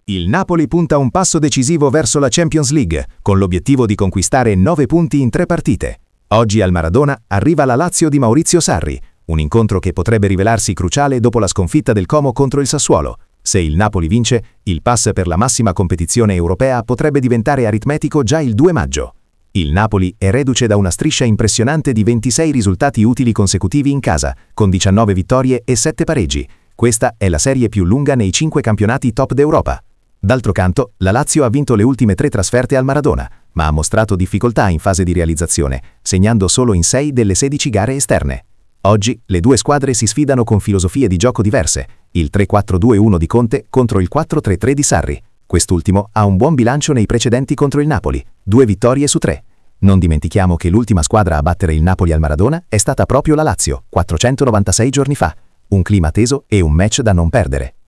Il Napoli punta un passo decisivo verso la Champions League, con l'obiettivo di conquistare 9 punti in 3 partite. Oggi al Maradona arriva la Lazio di Maurizio Sarri, un incontro che potrebbe rivelarsi cruciale dopo la sconfitta del Como contro il Sassuolo. Se il Napoli vince, il pass per la massima competizione europea potrebbe diventare aritmetico già il 2 maggio. Il Napoli è reduce da una striscia impressionante di 26 risultati utili consecutivi in casa, con 19 vittorie e 7 pareggi. Questa è la serie più lunga nei 5 campionati top d'Europa. D'altro canto, la Lazio ha vinto le ultime 3 trasferte al Maradona, ma ha mostrato difficoltà in fase di realizzazione, segnando solo in 6 delle 16 gare esterne. Oggi le due squadre si sfidano con filosofie di gioco diverse, il 3-4-2-1 di Conte contro il 4-3-3 di Sarri. Quest'ultimo ha un buon bilancio nei precedenti contro il Napoli, 2 vittorie su 3. Non dimentichiamo che l'ultima squadra a battere il Napoli al Maradona è stata proprio la Lazio, 496 giorni fa. Un clima teso e un match da non perdere.